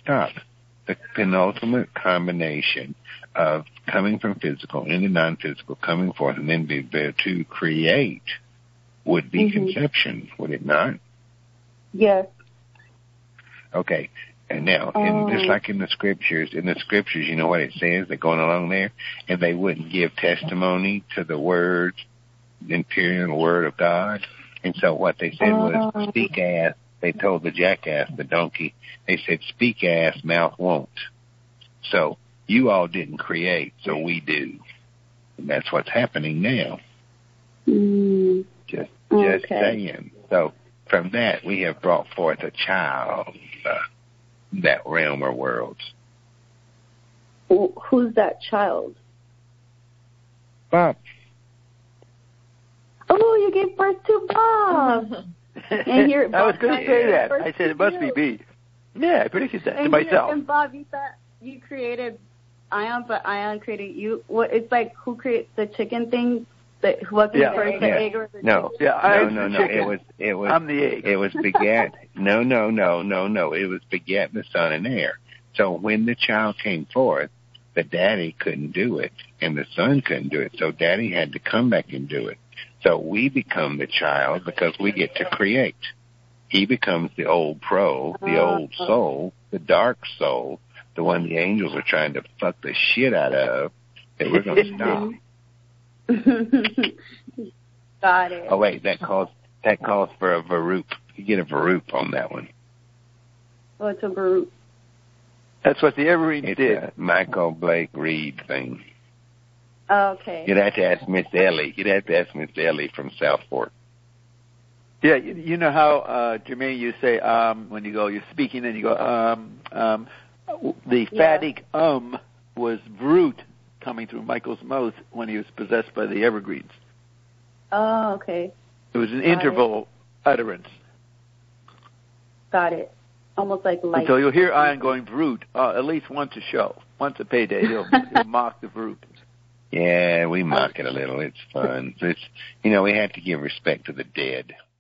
stop. The penultimate combination of coming from physical into non-physical, coming forth, and then be there to create would be conception, would it not? Yes. Okay. And now, just like in the scriptures, you know what it says? They're going along there, and they wouldn't give testimony to the word, the imperial word of God. And so what they said was, speak ass. They told the jackass, the donkey, they said, speak ass, mouth won't. So you all didn't create, so we do. And that's what's happening now. Just saying. So from that, we have brought forth a child, that realm or worlds. Who's that child? Bob. Oh, you gave birth to Bob. And here, I was going to say that. I said it must be B. Yeah, I predicted that to myself. And Bob, you thought you created Ion, but Ion created you. What? It's like who creates the chicken thing? What came first, the egg or the chicken? No. It was. I'm the egg. It was begat. No. It was begat the son and heir. So when the child came forth, the daddy couldn't do it, and the son couldn't do it. So daddy had to come back and do it. So we become the child because we get to create. He becomes the old the old soul, the dark soul, the one the angels are trying to fuck the shit out of, that we're going to stop. Got it. Oh wait, that calls for a Varoop. You get a Varoop on that one. What's a Varoop? That's what the Evereeds did. It's a Michael Blake Reed thing. Okay. You'd have to ask Miss Ellie from South Fork. Yeah, you know how, Jermaine, you say, when you're speaking, and you go, the phatic was brute coming through Michael's mouth when he was possessed by the Evergreens. Oh, okay. It was an interval utterance. Got it. Almost like light. So you'll hear Ion going brute at least once a show. Once a payday, he'll mock the brute. Yeah, we mock it a little. It's fun. We had to give respect to the dead.